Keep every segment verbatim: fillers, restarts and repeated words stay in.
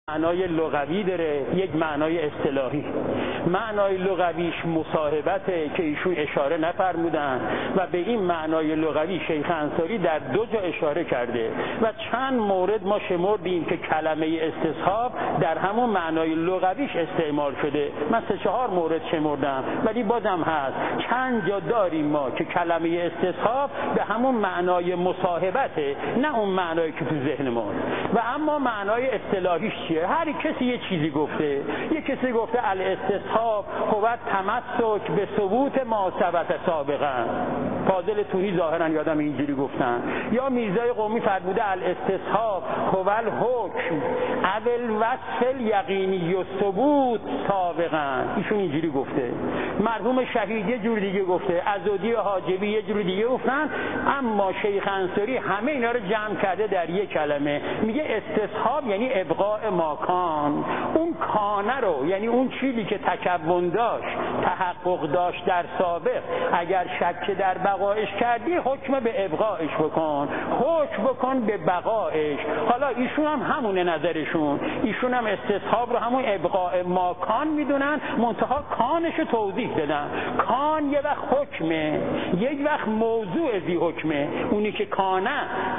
معنای لغوی داره، یک معنای اصطلاحی. معنای لغویش مصاحبته که ایشون اشاره نفرمودن و به این معنای لغوی شیخ انصاری در دو جا اشاره کرده و چند مورد ما شمردیم که کلمه استصحاب در همون معنای لغویش استعمال شده. من سه چهار مورد شمردم ولی بازم هست چند جا داریم ما که کلمه استصحاب به همون معنای مصاحبته، نه اون معنایی که تو ذهن ما. و اما معنای اصطلاحیش چیه؟ هر کسی یه چیزی گفته. یه کسی گفته الاستصحاب هو تمسک به ثبوت ما ثبت سابقا. فاضل تونی ظاهرا یادم اینجوری گفتن. یا میرزای قمی فرموده الاستصحاب هو الحکم اول وصف الیقینی و ثبوت سابقا. ایشون اینجوری گفته. مرحوم شهید یه جور دیگه گفته، عزودی حاجبی یه جور دیگه گفتن. اما شیخ انصاری همه اینا رو جمع کرده در یک کلمه، میگه استصحاب یعنی ابقاء ماکان. اون کانه رو، یعنی اون چیزی که تکون داشت، تحقق داشت در سابق، اگر شک در بقایش کردی حکم به ابقایش بکن، حکم بکن به بقایش. حالا ایشون هم همونه نظرشون، ایشون هم استصحاب رو همون ابقاء ماکان میدونن، منتها کانش رو توضیح دادن. کان یه وقت حکمه، یک وقت موضوع زی حکمه. اونی که کانه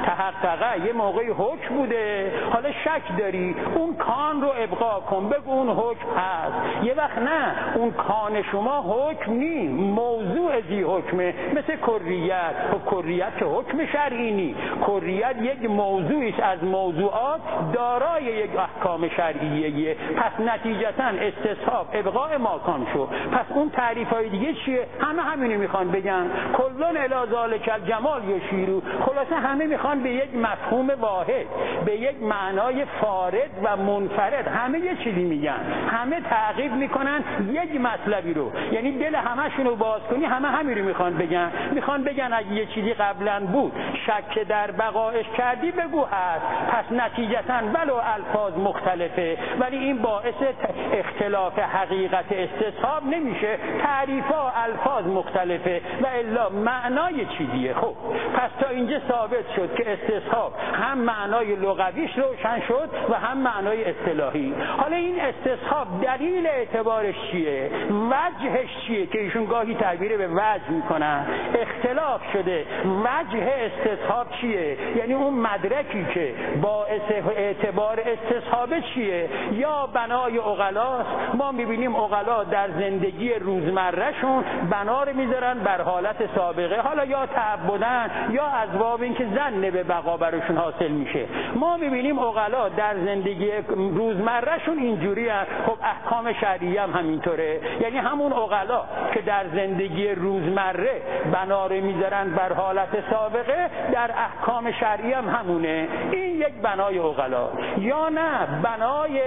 تحققه یه موقعی حکم بوده، حالا شک داری، اون کان رو ابقا کن، بگو اون حکم هست. یه وقت نه، اون کان شما حکم نی، موضوع زی حکمه. مثل کریت، و کریت که حکم شرعی نی، کریت یک موضوعیست از موضوعات دارای یک احکام شرعیه. پس نتیجتا استصحاب ابقاء ماکان شو. پس اون تعریفای دیگه چیه؟ همه همینو میخوان بگن، کلون الی ذالک الجمال یشیرو. خلاصه همه میخوان به یک مفهوم واحد، به یک معنای فارد و منفرد، همه یه چیزی میگن، همه تعقیب میکنن یک مطلبی رو. یعنی دل همشون رو باز کنی، همه همین رو میخوان بگن. میخوان بگن اگه یه چیزی قبلا بود شک در بقایش کردی بگو هست. پس نتیجتا ولو الفاظ مختلفه ولی این باعث اختلاف حقیقت استصحاب نمیشه. تعریفا الفاظ مختلفه و الا معنای چیزیه. خب پس تا اینجا ثابت شد که استصحاب هم معنای لغویش روشن شد و هم معنای اصطلاحی. حالا این استصحاب دلیل اعتبارش چیه؟ وجهش چیه که ایشون گاهی تعبیر به وجه میکنن؟ اختلاف شده وجه استصحاب چیه؟ یعنی اون مدرکی که باعث اعتبار استصحاب چیه؟ یا بنای عقلاست. ما میبینیم عقلا در زندگی روزمرهشون بنا رو میذارن بر حالت سابقه، حالا یا تعبدن یا از باب اینکه ظن به بقا براشون حاصل میشه. ما میبینیم عقلا در زندگی روزمرهشون اینجوری هست. خب احکام شرعی هم همینطوره. یعنی همون عقلا که در زندگی روزمره بنا رو میذارن بر حالت سابقه، در احکام شرعی هم همونه. این یک بنای عقلا. یا نه بنای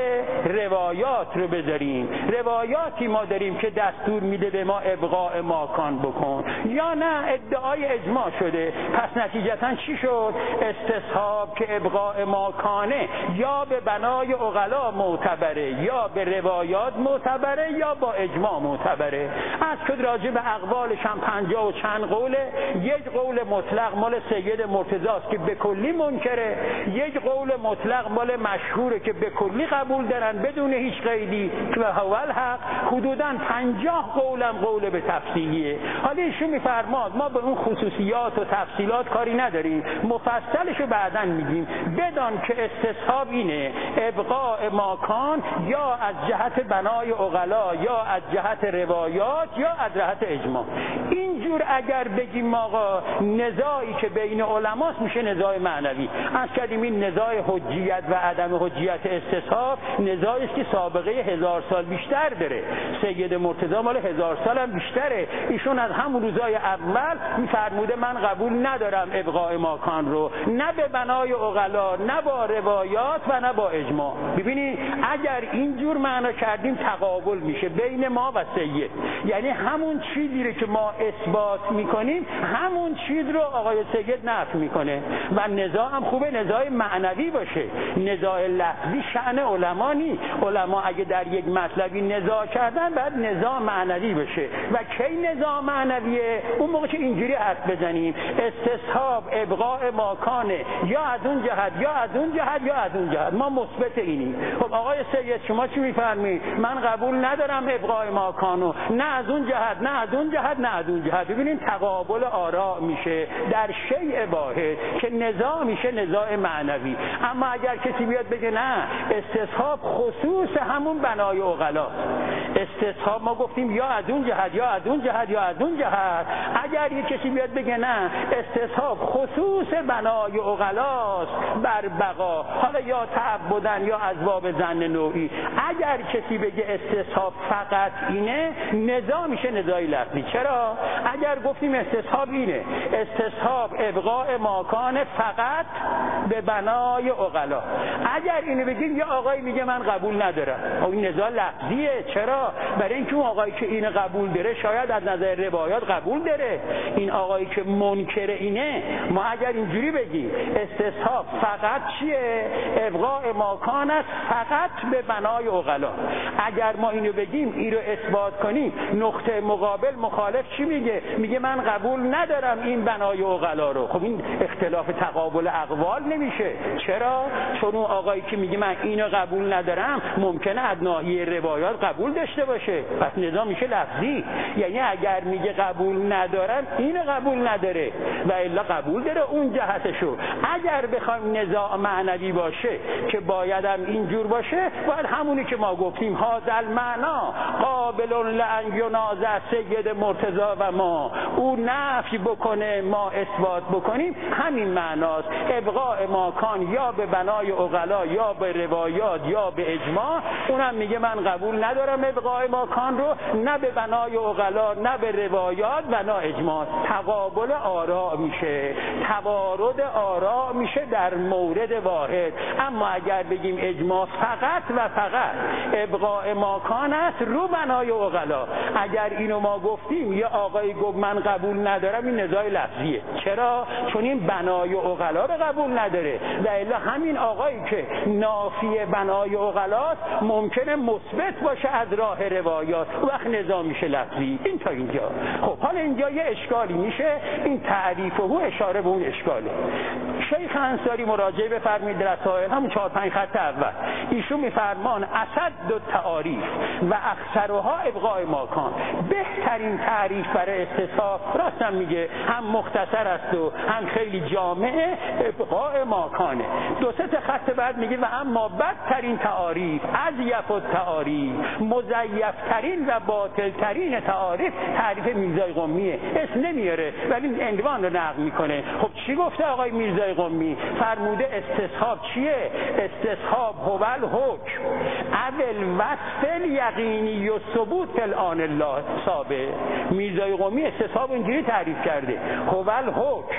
روایات رو بذاریم، روایاتی ما داریم که دستور میده به ما ابقاء ماکان بکن. یا نه ادعای اجماع شده، پس نتیجتا چی شد؟ استصحاب که ابقاء ماکانه یا به بنای عقلا معتبره یا به روایات معتبره یا با اجماع معتبره. از شد راجع به اقوالش هم پنجاه و چند قوله. یک قول مطلق مال سید مرتضی است که به کلی منکره، یک قول مطلق مال مشهوره که به کلی قبول دارن بدون هیچ قیدی و هو الحق. حدوداً پنجاه قولم قول به تفصیلیه. حالا ایشون میفرماد ما به اون خصوصیات و تفصیلات کاری نداریم، مفصلشو بعداً میگیم. بدان که استصحاب اینه ابقاء ماکان یا از جهت بنای عقلا یا از جهت روایات یا از جهت اجماع. اینجور اگر بگیم آقا نزاعی که بین علماست میشه نزاع معنوی. از کردیم این نزاع حجیت و عدم حجیت استصحاب نزاعی است که سابقه هزار سال بیشتر داره. سید مرتضی مال هزار سال هم بیشتره. ایشون از همون روزای اول میفرموده من قبول ندارم ابقاء ماکان رو، نه به بنای عقلا، نه با روایات و نه با اجماع. ببینید اگر اینجور معنا کردیم تقابل میشه بین ما و سید. یعنی همون چیزی رو که ما اثبات میکنیم کنیم همون چیز رو آقای سید نفی میکنه و نزاع هم خوبه نزاع معنوی باشه. نزاع لفظی شأن علما نیست. علما اگه در یک مطلبی نزاع کردن بعد نزاع معنوی بشه و کی نزاع معنویه؟ اون موقع که اینجوری حرف بزنیم استصحاب ابقاء ماکانه، یا از اون جهت یا از اون جهت یا از اون جهت، ما مثبت اینی. خب آقای سید شما چی میفرمایید؟ من قبول ندارم ابقاء ماکانو، نه از اون جهت نه از اون جهت نه از اون جهت. ببینید تقابل آراء میشه در شیء واحد که نزاع میشه نزاع معنوی. اما اگر کسی بیاد بگه نه استصحاب خصوص همون بنای عقلا، استصحاب ما گفتیم یا از اون جهت یا از اون جهت یا از اون جهت، اگر یک کسی بیاد بگه نه استصحاب خصوص بنای عقلاست بر بقا، حالا یا تعبدن یا از باب ظن نوعی، اگر کسی بگه استصحاب فقط اینه نزاع میشه نزاع لفظی. چرا؟ اگر گفتیم استصحاب اینه استصحاب ابقاء ماکان فقط به بنای عقلا، اگر اینو بگیم یه آقای میگه من قبول ندارم، این نزاع لفظیه. چرا؟ برای اینکه اون آقایی که اینو قبول داره شاید از نظر روایات قبول داره، این آقایی که منکر اینه. ما اگر اینجوری بگیم استصحاب فقط چیه؟ ابقاء ماکان است فقط به بنای عقلا، اگر ما اینو بگیم این رو اثبات کنیم نقطه مقابل مخالف چی میگه؟ میگه من قبول ندارم این بنای عقلا رو. خب این اختلاف تقابل اقوال نمیشه. چرا؟ چون اون آقایی که میگه من اینو قبول ندارم ممکنه از ناحیه روایات قبول داشته باشه، پس نزاع میشه لفظی. یعنی اگر میگه قبول ندارم اینو قبول نداره و الا قبول داره اون جهتشو. اگر بخوایم نزاع معنوی باشه که بایدم اینجور باشه، باید همونی که ما گفتیم هازل معنا قابل لان ینازع سید مرتضی و ما، او نفی بکنه ما اثبات بکنیم، همین معناست. ابقاء ماکان یا به بنای عقلا یا به روایات یا به اجماع، اونم میگه من قبول ندارم ابقاء ماکان رو، نه به بنای عقلا نه به روایات و نه اجماع. تقابل آراء میشه، توارد آراء میشه در مورد واحد. اما اگر بگیم اجماع فقط و فقط ابقاء ماکان است رو بنای عقلا، اگر اینو ما گفتیم یه آقای گفت من قبول ندارم، این نزاع لفظیه. چرا؟ چون این بنای عقلا رو قبول نداره و الا همین آقایی که نافی بنای عقلاست ممکنه مثبت باشه از راه روایات، وقت نزاع میشه لفظی. این تا اینجا. خب حالا اینجا یه اشکالی میشه، این تعریف و اشاره به اون اشکاله. شیخ انصاری مراجعه بفرمایید در رسائل همون چهار پنج خط اول، ایشون میفرمان اسد دو تعاریف و اکثرها ابقاء ماکان، بهترین تعریف برای استصحاب، راستم میگه هم مختصر است و هم خیلی جامعه، ابقاء ماکانه. دو سه خط بعد میگه و اما بدترین تعاریف اضیف التعاریف، مزیفترین و باطلترین تعاریف تعریف میرزای قمیه. اسم نمیاره ولی عنوان رو نقل میکنه. خب چی گفته آقای میرزای قمی؟ فرموده استصحاب چیه؟ استصحاب هو الحکم اول وصف الیقینی و ثبوت فی الآن الله ثابت. میرزای قمی استصحاب اینجوری تعریف کرده، هو الحکم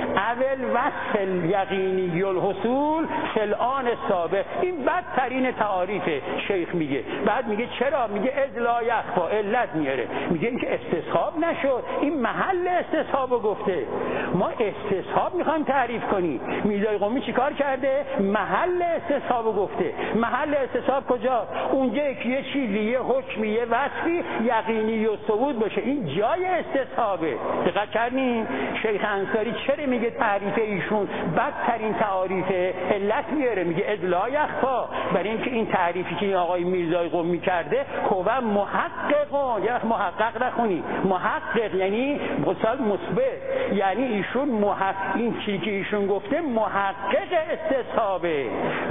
اول وصف الیقینی الحصول فی الآن ثابت. این بدترین تعاریف شیخ میگه. بعد میگه چرا؟ میگه اذ لا یخفا، علت میاره، میگه اینکه استصحاب نشد، این محل استصحابو گفته. ما استصحاب میخوایم تعریف کنیم، میرزای قمی چیکار کرده؟ محل استصحابو گفته. محل استصحاب کجا؟ اونجایی که یه چیزی، یه حکمی، یه وصفی یقینی و ثبوت باشه، این جای استصحابه. دقت کردین؟ شیخ انصاری چرا میگه تعریف ایشون بدترین تعاریفه؟ علت میاره، میگه اذ لا یخفا، برای اینکه این تعریفی که این آقای میرزای قمی کرده هو محقق، یا محقق نخونی، محقق یعنی مثال مثبت، یعنی ایشون محقق، این چیزی که ایشون گفته محقق استصحابه،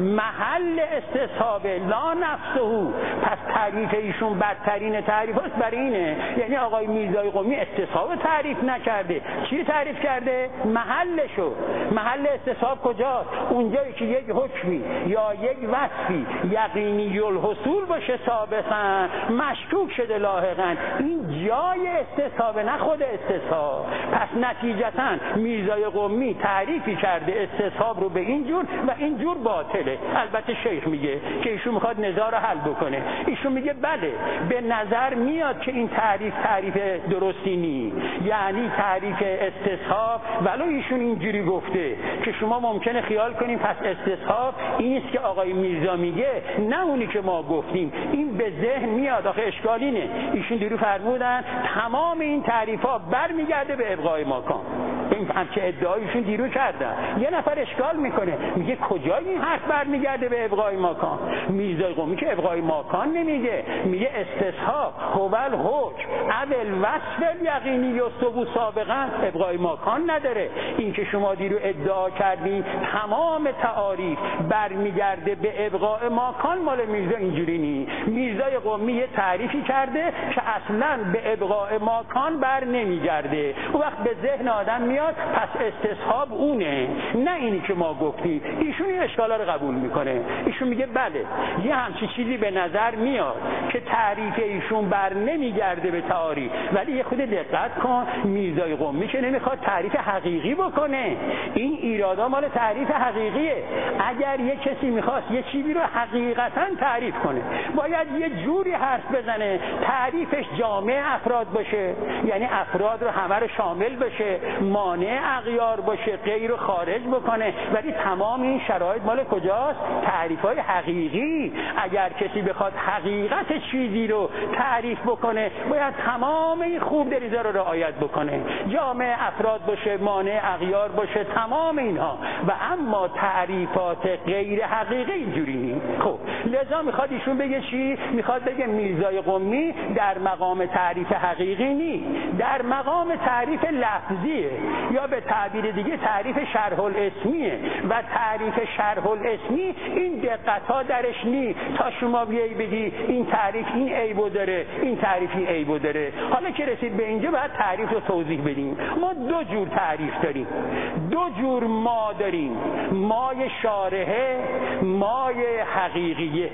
محل استصحابه، لا نفسه. پس تعریف ایشون بدترین تعریف است. برای اینه یعنی آقای میرزای قمی استصحاب تعریف نکرده، چی تعریف کرده؟ محلشو. محل استصحاب کجاست؟ اونجایی که یک حکمی یا یک وصفی یقینی الحصول باشه ثابتاً، مشکوک شده لاحقاً، این جای استصحابه نه خود استصحاب. پس نتیجتاً میرزای قمی تعریفی کرده استصحاب رو به این جور و این جور باطله. البته شیخ میگه که ایشون میخواد نزاع مسئله رو حل بکنه. ایشون میگه بله به نظر میاد که این تعریف تعریف درستی نی، یعنی تعریف استصحاب، ولو ایشون اینجوری گفته که شما ممکنه خیال کنیم پس استصحاب این است که آقای میرزا میگه، نه اونی که ما گفتیم. این به ذهن میاد. آخه اشکال اینه ایشون دیرو فرمودن تمام این تعریفا برمیگرده به ابقای ماکان. این همچه ادعایشون دیرو کردن. یه نفر اشکال میکنه میگه کجای این حرف برمیگرده به ابقای ماکان؟ میرزای قمی که ابقای ماکان نمیگه، میگه استصحاب هو الحکم اول وصف الیقینی یصبو سابقا، ابقای ماکان نداره. این که شما دیرو ادعا کردین تمام تعاریف برمیگرده به ابقای ماکان، مال میرزا اینجوری نی. میرزای قمی یه تعریفی کرده که اصلا به ابقای ماکان بر نمیگرده. اون وقت به ذهن آدم میاد پس استصحاب اونه، نه اینی که ما گفتیم. ایشون این اشکالا رو قبول میکنه. ایشون میگه بله یه همچی چیزی به نظر میاد که تعریف ایشون بر نمیگرده به تعاریف، ولی یه خود دقت کن میرزای قمی که نمیخواد تعریف حقیقی بکنه. این ایرادا مال تعریف حقیقیه. اگر یه کسی میخواست یه چیزی رو حقیقتا تعریف کنه باید یه جوری حرف بزنه تعریفش جامع افراد باشه، یعنی افراد رو همه رو شامل بشه، مانع اغیار باشه، غیر رو خارج بکنه. ولی تمام این شرایط مال کجاست؟ تعریف‌های حقیقی. اگر کسی بخواد حقیقت چیزی رو تعریف بکنه باید تمام این خوب دریزه رو رعایت بکنه، جامع افراد باشه، مانع اغیار باشه، تمام اینها. و اما تعریفات غیر حقیقی اینجوری نیست. خب لذا میخواد ایشون بگه چی؟ میخواد بگه میرزای قمی در مقام تعریف حقیقی نیست، در مقام تعریف لفظیه، یا به تعبیر دیگه تعریف شرح الاسمیه. و تعریف شرح الاسمی این دقت ها درش نیست تا شما بیایی بگی این تعریف این عیبو داره، این تعریف این عیبو داره. حالا که رسید به اینجا باید تعریف رو توضیح بدیم. ما دو جور تعریف داریم، دو جور ما داریم، مای شارحه، مای حقیقیه.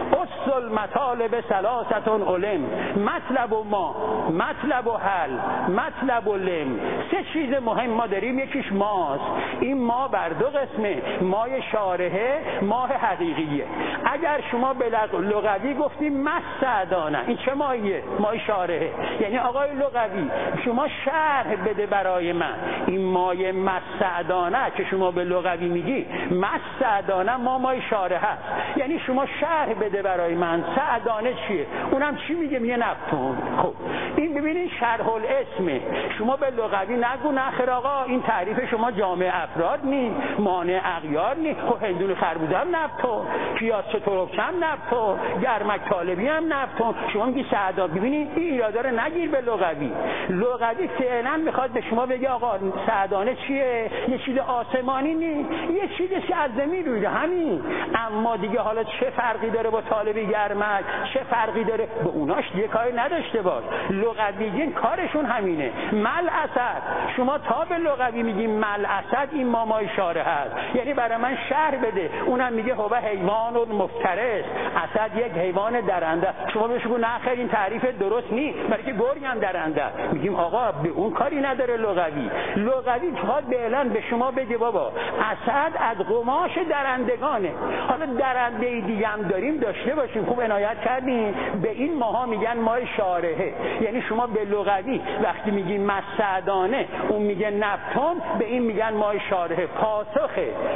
اصل مطالب ثلاثتون علم، مطلب و ما، مطلب و حل، مطلب و لم. سه چیز مهم ما داریم. یکیش ماست. این ما بر دو قسمه، مای شارحه، ماه حقیقیه. اگر شما به لغوی گفتیم مسعدانه، این چه ماییه؟ مای شارحه. یعنی آقای لغوی شما شرح بده برای من این مای مسعدانه که شما به لغوی میگی، مسعدانه ما مای شارحه هست. یعنی شما شرح بده برای من سعدانه چیه؟ اونم چی میگه؟ میگه نفتون. خب این ببینید شرح الاسمه. شما به لغوی نگو نخیر آقا این تعریف شما جامع افراد نی، مانع اغیار نی. خب هندون خربوزه هم نفتون، پیاز چطورک هم نفتون، گرمک طالبی هم نفتون. شما میگی سعدا. ببینید این ایرادا رو نگیر به لغوی. لغوی فعلا میخواد به شما بگه آقا سعدانه چیه؟ یه چیز آسمانی نی، یه چیزی که از زمین رویده همین. اما دیگه حالا چه فرقی داره با طالبی گرمک؟ چه فرقی داره؟ به اوناش دیگه کاری نداشته باش. لغویین کارشون همینه. مل اسد، شما تا به لغوی میگیم مل اسد این مامای شاره هست، یعنی برای من شرح بده. اونم میگه هو حیوان مفترس، اسد یک حیوان درنده. شما بهش بگو نه خیر این تعریف درست نیست، برای که گرگ هم درنده. میگیم آقا به اون کاری نداره لغوی. لغوی میخواد به اعلان به شما بگه بابا اسد از قماش درندگانه. حالا درنده دیگه هم داریم داشته باشیم. خوب عنایت کردیم. به این ماها میگن مای شارحه. یعنی شما به لغوی وقتی میگی مسعدانه اون میگه نفتون، به این میگن مای شارحه. پاسخ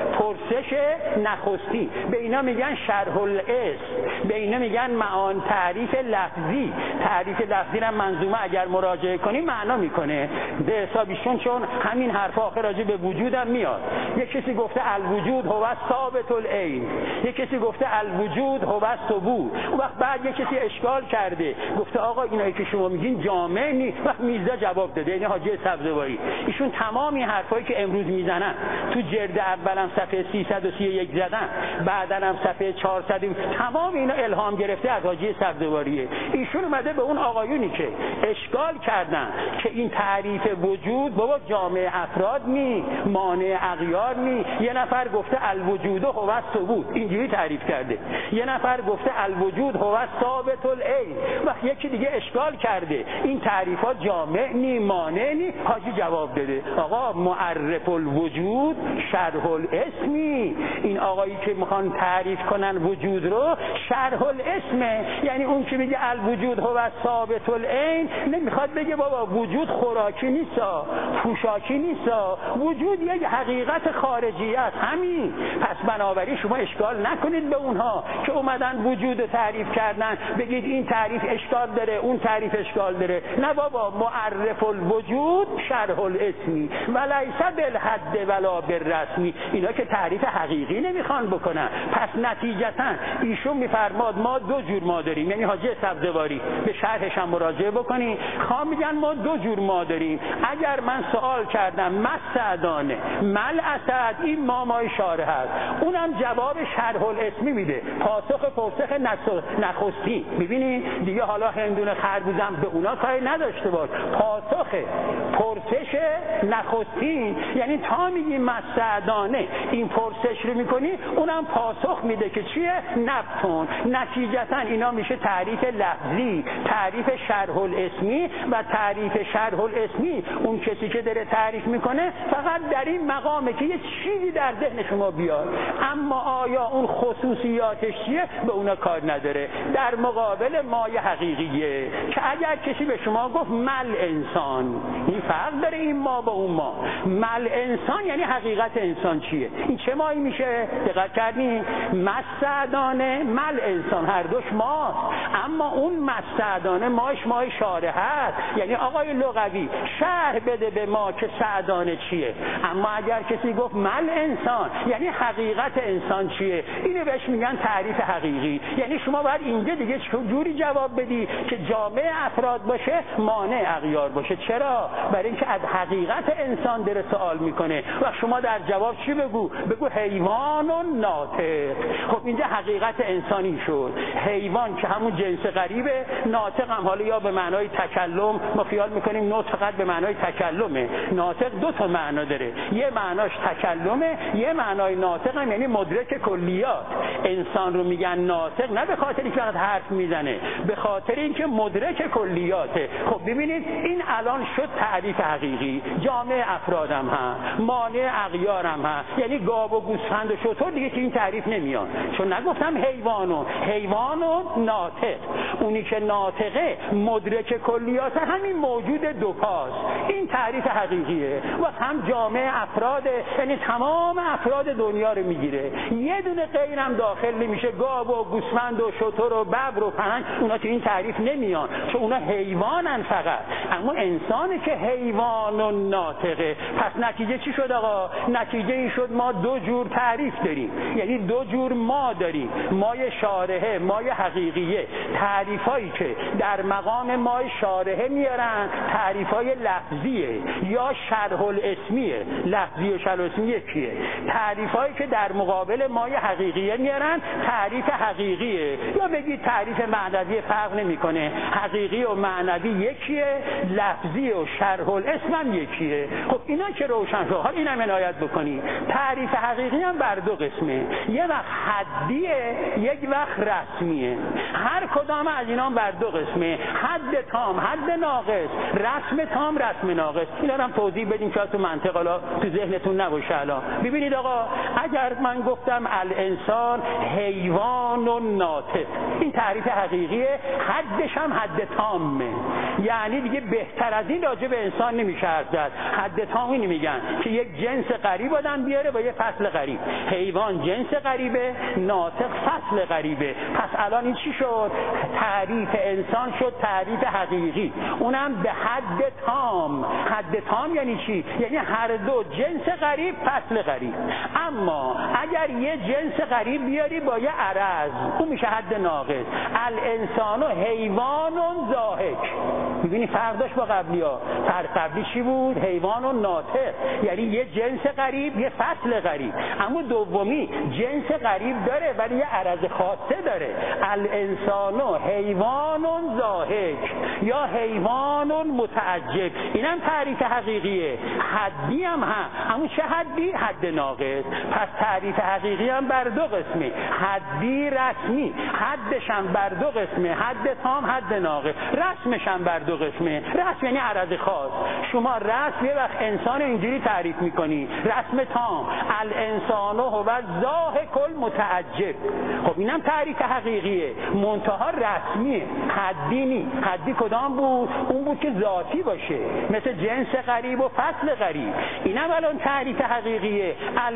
پرسش نخستی به اینا میگن شرح الاسم، به اینا میگن معان تعریف لفظی. تعریف لفظی را منظومه اگر مراجعه کنی معنا میکنه به حسابشون، چون همین حرف آخر راجع به وجودم میاد. یک کسی گفته الوجود هو ثابت العین، یک کسی گفته الوجود هو ثبوت. اون وقت بعد یک کسی اشکال کرده گفته آقا اینایی که شما میگین جامع نیست. وقت میرزا جواب داده، یعنی حاجی سبزواری، ایشون تمام این حرفایی که امروز میزنن تو جلد اولم صفحه سیصد و سی و یک زدن، بعدن هم صفحه چهارصد، تمام اینا الهام گرفته از حاجی سبزواریه. ایشون اومده به اون آقایونی که اشکال کردن که این تعریف وجود بابا جامع افراد نی، مانع اغیار نی. یه نفر گفته الوجود هو ثبوت، اینجوری تعریف کرده. یه نفر گفته الوجود هو ثابت العین. و یکی دیگه اشکال کرده این تعریفات جامع نی، مانع نی. حاجی جواب داده آقا معرف الوجود شرح الاسمی. این آقایی که میخوان تعریف کنن وجود رو شرح شرح الاسم یعنی اون که میگه الوجود هو ثابت العین، نمیخواد بگه بابا وجود خوراکی نیستا، پوشاکی نیستا، وجود یک حقیقت خارجی است، همین. پس بنابراین شما اشکال نکنید به اونها که اومدن وجود تعریف کردن بگید این تعریف اشکال داره اون تعریف اشکال داره. نه بابا، معرف الوجود شرح الاسمی ولیس بالحد ولا بالرسمی، اینا که تعریف حقیقی نمیخوان بکنن. پس نتیجتا ایشون میفرماد ما دو جور ما داریم، یعنی حاجی سبزواری به شرحش هم مراجعه بکنی، خواه میگن ما دو جور ما داریم. اگر من سوال کردم مسعدانه مل اسد، این ما مای شارح هست، اونم جواب شرح الاسمی میده، پاسخ پرسخ نخستی. میبینی دیگه حالا هندون خربوزم به اونا کاری نداشته باش، پاسخ پرسش نخستی یعنی تا میگی مسعدانه این پرسش رو میکنی، اونم پاسخ میده که چیه؟ نبتون. نتیجتا اینا میشه تعریف لفظی، تعریف شرح الاسمی. و تعریف شرح الاسمی اون کسی که داره تعریف میکنه فقط در این مقامه که یه چیزی در ذهن شما بیاد، اما آیا اون خصوصیاتش چیه به اونا کار نداره. در مقابل مای حقیقیه که اگر کسی به شما گفت مل انسان، این فرق داره این ما با اون ما. مل انسان یعنی حقیقت انسان چیه؟ این چه مایی میشه؟ دقت کردین؟ مسعدانه مل انسان هر دوش ماست، اما اون مسعدانه ماش مای شارح هست، یعنی آقای لغوی شرح بده به ما که سعدانه چیه. اما اگر کسی گفت مل انسان یعنی حقیقت انسان چیه، اینو بهش میگن تعریف حقیقی. یعنی شما باید اینجا دیگه جوری جواب بدی که جامع افراد باشه مانع اغیار باشه. چرا؟ برای اینکه از حقیقت انسان داره سوال میکنه و شما در جواب چی بگو؟ بگو حیوان و ناطق. خب اینجا حقیقت انسانی شد، حیوان که همون جنس غریبه، ناطق هم حالا یا به معنای تکلم، ما خیال میکنیم نطق به معنای تکلمه، ناطق دو تا معنا داره، یه معناش تکلمه، یه معنای ناطق هم یعنی مدرک کلیات. انسان رو میگن ناطق نه به خاطر اینکه فقط حرف میزنه، به خاطر اینکه مدرک کلیاته. خب ببینید این الان شد تعریف حقیقی، جامع افرادم هم، مانع اغیارم هم، یعنی گاو و گوسفند و شتر دیگه که این تعریف نمیان، چون نگفتم حیوانو، حیوانو ناطق. اونی که ناطقه مدرک کلیات همین موجود دو پاست، این تعریف حقیقیه و هم جامع افراد، یعنی تمام افراد دنیا رو میگیره، یه دونه غیرم داخل نمیشه، گاو و گوسفند و شتر و ببر و پلنگ، اونا تو این تعریف نمیان چون اونا حیوانن فقط. اما انسانی که حیوان و ناطقه. پس نتیجه چی شد آقا؟ نتیجه این شد ما دو جور تعریف داریم، یعنی دو جور ما داریم، مای شارحه، مای حقیقیه. تعریفایی که در مقام مای شارحه میارن تعریفای لفظیه یا شرح الاسمیه. لفظی و شرح الاسمی یکیه. تعریفایی که در مقابل مای حقیقیه میارن تعریف حقیقیه، یا بگید تعریف معنوی فرق نمیکنه، حقیقی و معنوی یکیه، لفظی و شرح الاسم هم یکیه. خب اینا که روشن شد، حالا اینم عنایت بکنی، تعریف حقیقی هم بر دو قسمه، یه وقت حدیه، یک وقت رسمیه. هر کدام از اینا بر دو قسمه، حد تام، حد ناقص، رسم تام، رسم ناقص. اینا هم توضیح بدیم که تو منطق حالا تو ذهنتون نباشه. الان ببینید آقا، اگر من گفتم الانسان حیوان و ناطق، این تعریف حقیقیه، حدش هم حد تامه، یعنی دیگه بهتر از این راجع به انسان نمیشه حرف زد. حد تام اینو میگن که یک جنس غریب آدم بیاره با یه فصل غریب. حیوان جنس غریبه، ناطق فصل غریبه. پس الان این چی شد؟ تعریف انسان شد تعریف حقیقی، اونم به حد تام. حد تام یعنی چی؟ یعنی هر دو جنس غریب فصل غریب. اما اگر یه جنس غریب بیاری با یه عرض، اون میشه حد ناقص. الانسان و حیوان و ضاحک. میبینی فرق داشت با قبلی ها. فرق قبلی چی بود؟ حیوان و ناطق، یعنی یه جنس غریب یه فصل غریب. اما دومی جنس غریب داره ولی یه عرض خاصه داره. الانسان و حیوان و ضاحک یا حیوان و متعجب، اینم تعریف حقیقیه. حدی هم هم اما چه حدی؟ حد ناقص. پس تعریف حقیقی هم بر دو قسمه، حدی رسمی. حدش هم بر دو قسمه، حد تام، حد ناقص. رسمش هم بر دو قسمه. رسم یعنی عرض خاص. شما رسم یه وقت انسان اینجوری تعریف میکنی، رسم تام، الانسان هو ضاحک المتعجب. خب اینم تعریف حقیقیه، منتها رسمیه، حدی نی. حدی کدام بود؟ اون بود که ذاتی باشه، مثل جنس غریب و فصل غریب. اینم الان تعریف حقیقیه،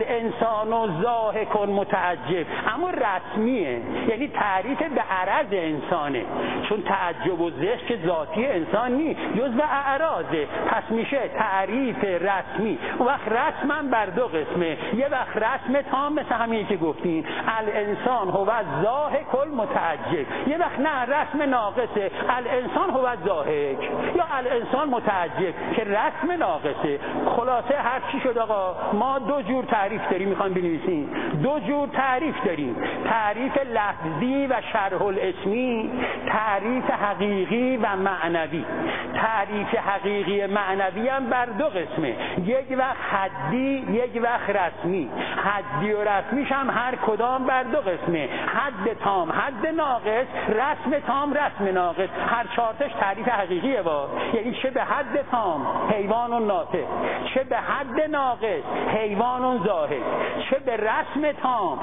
الانسان ضاحک متعجب، اما رسمیه، یعنی تعریف به عرض انسانه، چون تعجب و ذهن که ذاتی انسان نی، جزء اعراضه. پس میشه تعریف رسمی. اون وقت رسمم بر دو قسمه، یه وقت رسم تام مثل همین که گفتین الانسان هو ضاحک المتعجب، یه وقت نه رسم ناقصه الانسان هو ضاحک یا الانسان متعجب که رسم ناقصه. خلاصه هر چی شد آقا، ما دو جور تعریف داریم، میخوایم بنویسیم دو جور تعریف داریم، تعریف لفظی و شرح الاسمی، تعریف حقیقی و معنوی. تعریف حقیقی معنوی هم بر دو قسمه، یک وقت حدی یک وقت رسمی. حدی و رسمیش هم هر کدام بر دو قسمه، حد تام حد ناقص، رسم تام رسم ناقص. هر چهارتاش تعریف حقیقیه با، یعنی چه به حد تام حیوان و ناطق، چه به حد ناقص حیوان و ضاحک، چه به رسم تام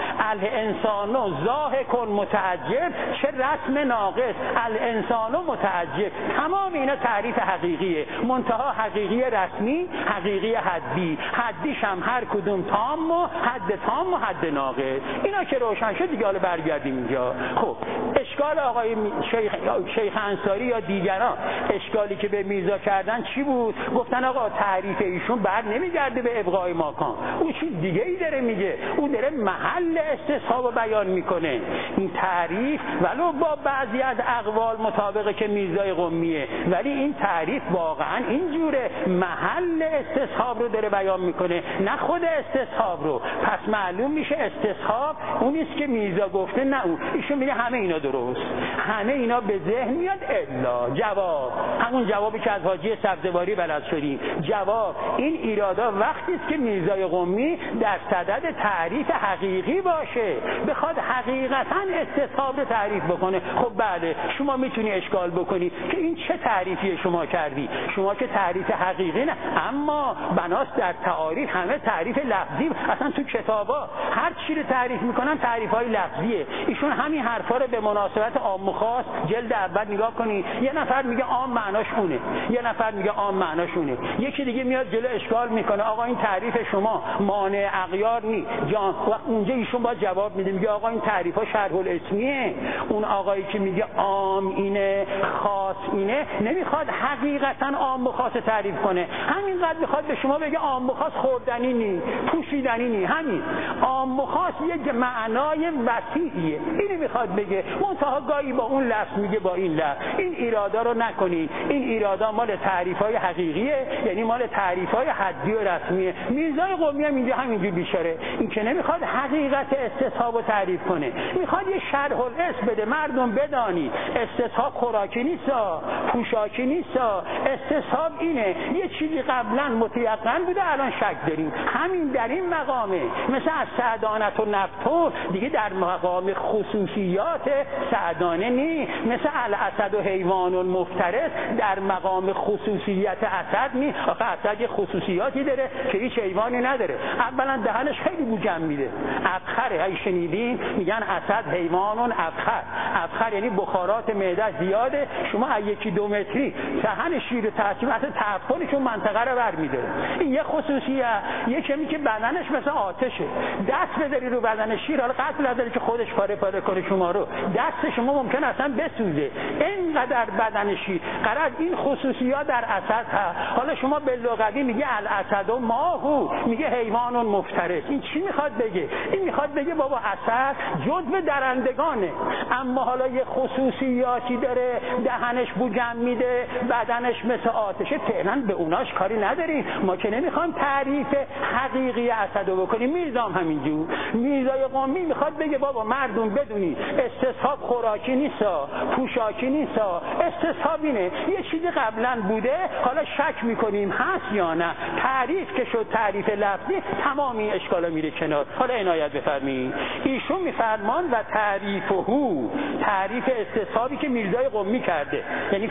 الانسان ضاحک متعجب، چه رسم ناقص الانسان متعجب. تمام اینا تعریف حقیقیه، منتها حقیقی رسمی، حقیقی حدی. حدیش هم هر کدوم تام و حد تام و حد ناقص. اینا که روشن شد دیگه، حالا برگردیم اینجا. خب اشکال آقای شیخ شیخ انصاری یا دیگران، اشکالی که به میرزا کردن چی بود؟ گفتن آقا تعریف ایشون بر نمیگرده به ابقای ماکان، اون چیز دیگه ای داره میگه، اون داره محل استصحاب رو بیان میکنه. این تعریف ولو با بعضی از اقوال مطابقه که میرزای قمیه، ولی این تعریف واقعا اینجوره، محل استصحاب رو داره بیان میکنه، نه خود استصحاب رو. پس معلوم میشه استصحاب اون نیست که میرزا گفته، نه اون. ایشون میگه همه اینا درست، همه اینا به ذهن میاد. الا جواب، همون جوابی که از حاجی سبزواری بلد شدیم، جواب این ایرادا وقتی است که میرزای قمی در صدد تعریف حقیقی باشه، بخواد حقیقتا استصحاب رو تعریف بکنه. خب بله، شما میتونی اشکال بکنی که این چه تعریفی شما کردی، شما که تعریف حقیقی نه، اما بناست در تعاریف همه تعریف لفظی. اصلا تو کتابا هر چی رو تعریف میکنن تعریفای لفظیه. ایشون همین حرفا رو به مناسبت عام و خاص جلد اول نگاه کنی، یه نفر میگه عام معناش اونه، یه نفر میگه عام معناش اونه، یکی دیگه میاد جلو اشکال میکنه آقا این تعریف شما مانع اغیار نی جان. وقت اونجا ایشون باید جواب میده، میگه آقا این تعریفا شرح الاسمیه. اون آقایی که میگه عام اینه خاص اینه نمیخواد حقیقتا عام و خاص تعریف کنه، همینقدر میخواد به شما بگه عام و خاص خوردنی نی، پوشیدنی نی. همین عام و خاص یک معنای وسیعیه، اینو میخواد بگه، منتها گاهی با اون لفظ میگه با این لفظ. این ایرادا رو نکنید، این ایرادا مال تعریفای حقیقیه، یعنی مال تعریفای حدی و رسمیه. میرزای قمی هم اینجا همینجوری بیچاره، این که نمیخواد حقیقت استصحاب رو تعریف کنه، میخواد یه شرح الاسم بده مردم بدانی استصحاب خوراکی نیست، پوشاکی نیست، استصحاب اینه یه چیزی قبلا متیقن بوده الان شک داریم. همین در این مقامه، مثل از سعدانت و نفتو دیگه در مقام خصوصیات سعدانه نی، مثل الاسد و حیوان المفترس در مقام خصوصیت اسد نی. آخه اسد یه خصوصیاتی داره که هیچ حیوانی نداره. اولا دهنش خیلی بوجم میده، ابخره. های شنیدین میگن اسد حیوانون ابخر، ابخر یعنی بخارات معده زیاده، شما از یکی دو متری دهن شیر ترکیب اصلا تعفنشون منطقه رو برمی‌داره. این یه خصوصیه. یکی که بدنش مثل آتشه، دست بذاری رو بدن شیر، حالا قطع نداره که خودش پاره پاره کنه شما رو، دست شما ممکن اصلا بسوزه اینقدر بدن شیر. قرار این خصوصیات در اسد هست. حالا شما به لغوی میگه الاسد و ماهو، میگه حیوان مفترس. این چی میخواد بگه؟ این میخواد بگه بابا اسد جزو درندگانه، اما حالا یه خصوصیاتی داره، دهنش بوجم میده، بدنش مثل آتشه. فعلا به اوناش کاری نداریم، ما که نمیخوام تعریف حقیقی اسد رو بکنیم. میرزام همینجور، میرزای قمی میخواد بگه بابا مردم بدونی استصحاب خوراکی نیست، پوشاکی نیست، استصحاب اینه یه چیزی قبلا بوده حالا شک میکنیم هست یا نه. تعریف که شد تعریف لفظی، تمام این اشکالا میره کنار. حالا عنایت بفرمایید، ایشون میفرمان و تعریف هو، تعریف استصحابی که میرزای قمی کرده، یعنی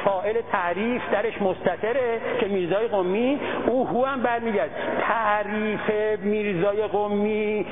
فاعل تعریف درش مستتره که میرزای قمی، او هو هم برمیگرد. تعریف میرزای قمی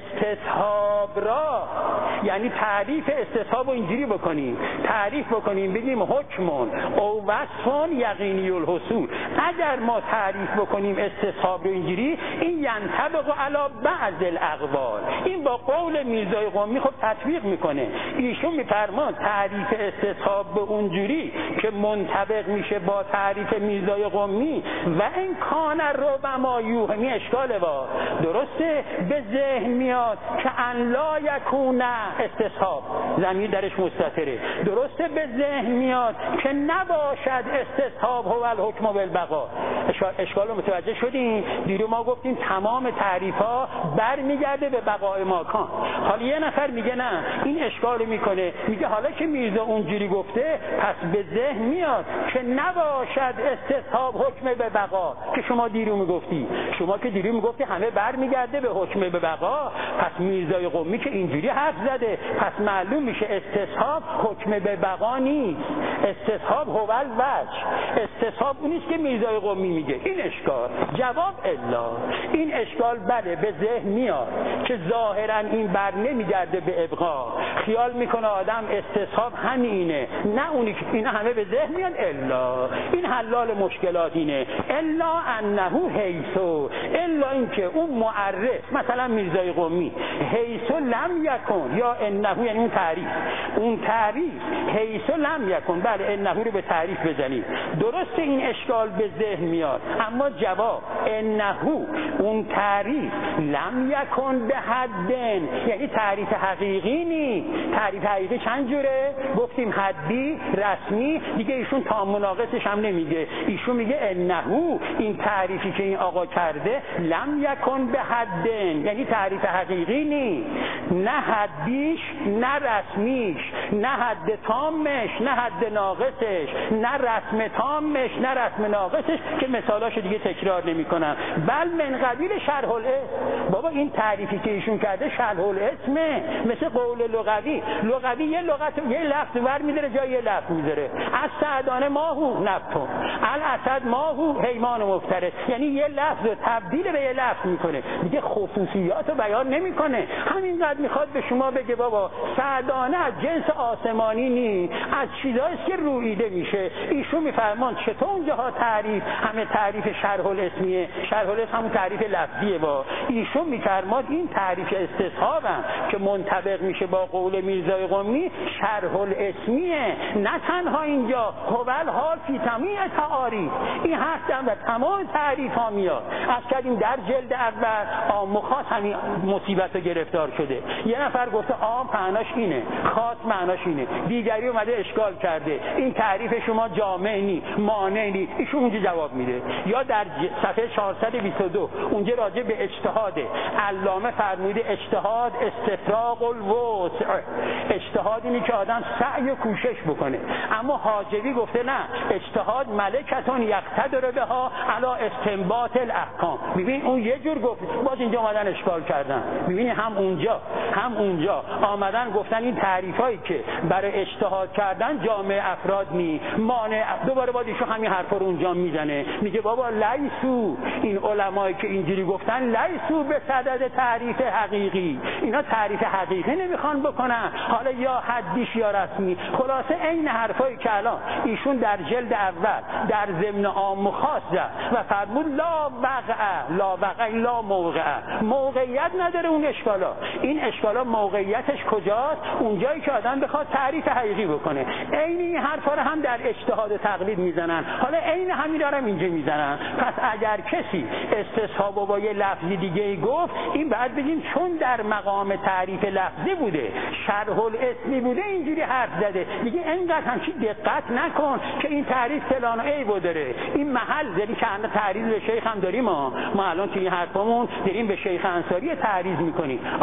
استصحاب را، یعنی تعریف استصحاب رو اینجوری بکنیم، تعریف بکنیم بگیم حکمون او وصفون یقینی الحصول. اگر ما تعریف بکنیم استصحاب رو اینجوری، این ینطبق علی بعض الاقوال، این با قول میرزای قمی خب تطبیق میکنه. ایشون میفرمان تعریف استصحاب به اونجوری که منطبق میشه با تعریف میرزای قمی و این کان ربما یوهمی اشکاله وا درسته به ذهن میاد که ان لا یکون استصحاب، ضمیر درش مستتره، درسته به ذهن میاد که نباشد استصحاب هو الحکم بالبقا. اشکال رو متوجه شدیم؟ دیرو ما گفتیم تمام تعریف ها برمیگرده به بقای ماکان. حالا یه نفر میگه نه این اشکال رو میکنه، میگه حالا که میرزا اونجوری گفته پس به ذهن میاد که نباشد استصحاب حکم به بقا که شما دیرو میگفتی. شما که دیرو میگفتی همه برمیگرده به حکم به بقا، پس میرزای قمی که اینجوری حرف زده پس معلوم میشه استصحاب حکم به بقا نیست، استصحاب هو الوجه، استصحاب اون نیست که میرزای قمی میگه. این اشکال جواب الا این اشکال بله به ذهن میاد که ظاهرا این بر نمیگرده به ابقا، خیال میکنه آدم استصحاب همینه، نه اونی که اینا همه به ذهن میاد. الا این حلال مشکلات اینه، الا انه حیثو، الا اینکه اون معرف مثلا میرزای قمی حیثو لم یکن یا انه، یعنی اون تعریف اون تعریف حیثو لم یکن، بله انه رو به تعریف بزنید درسته این اشکال به ذهن میاد، اما جواب انه اون تعریف لم یکن به حدن، یعنی تعریف حقیقی نی. تعریف حقیقی چند جوره؟ گفتیم حدی، رسمی، دیگه ایشون تا مناقضش هم نمیگه، ایشون میگه انه این تعریفی که این آقا کرده لم یکن به حدن، یعنی تعریف حقیقی نی، نه حدیش نه رسمیش، نه حد تامش نه حد ناقصش، نه رسم تامش نه رسم ناقصش که مثالاشو دیگه تکرار نمیکنم، بل من قبیل شرح الاسم. بابا این تعریفی که ایشون کرده شرح الاسمه، مثل قول لغوی. لغوی یه لغت یه لفظ ور میذاره جای یه لفظ میذاره، از سعدانه ماهو نبتون الاسد ماهو حیوان مفترس، یعنی یه لفظ رو تبدیل به یه لفظ میکنه، دیگه خصوصیات رو بیان نمیکنه. همینقدر میخواد به شما بگه بابا سعدانه از جنس آسمانی نی، از چیزاییست که رویده میشه. ایشون میفرمان چطور اونجاها تعریف همه تعریف شرح الاسمیه، شرح الاسم همون تعریف لفظیه. با ایشون میفرماد این تعریف استصحابم که منطبق میشه با قول میرزای قمی شرح الاسمیه، نه تنها اینجا هوال حال فی تمیع تعاریف، این حرف در تمام تعریف ها میاد. از کردیم در جلد اول عام و خاص همین مصیبت رو گرفتار شده. یه نفر گفته عام معناش اینه، خاص معناش اینه، دیگری اومده اشکال کرده این تعریف شما جامع نی، مانع نی، ایشون اونجا جواب میده. یا در صفحه چهارصد و بیست و دو اونجا راجع به اجتهاد علامه فرموده اجتهاد استفراغ الوسع، اجتهاد اینی که آدم سعی و کوشش بکنه. اما حاجبی گفته نه، اجتهاد ملکتون یقتدر بها علی استنباط الاحکام. ببین اون یه جور گفت، باز اینجا اومدن اشکال کردن. ببین هم اونجا هم اونجا آمدن گفتن این تعریفایی که برای اجتهاد کردن جامع افراد نی، مانع. دوباره باز ایشون همین حرفا رو اونجا میزنه، میگه بابا لیسو، این علمایی که اینجوری گفتن لیسو به صدد تعریف حقیقی، اینا تعریف حقیقی نمیخوان بکنن، حالا یا حدیش یا رسمی. خلاصه این حرفایی که الان ایشون در جلد اول در ضمن عام و خاص زد و فرمود لا وقع، لا وقع لا موقع، موقعیت نداره اون اشکالا. این اشکالا موقعیتش کجاست؟ اونجایی که آدم بخواد تعریف حقیقی بکنه. عین این حرفا رو هم در اجتهاد و تقلید میزنن، حالا عین همینا رو هم اینجا میزنن. پس اگر کسی استصحاب با یه لفظی دیگه ای گفت، این بعد بگیم چون در مقام تعریف لفظی بوده، شرح الاسمی بوده، اینجوری حرف زده. دیگه اینقدر همچین دقت نکن که این تعریف فلان و عیبو داره. این محل داری که اند تعریض به شیخ هم داریم، ما ما الان توی این حرفمون داریم به شیخ انصاری تعریض میکنیم. آقای شیخ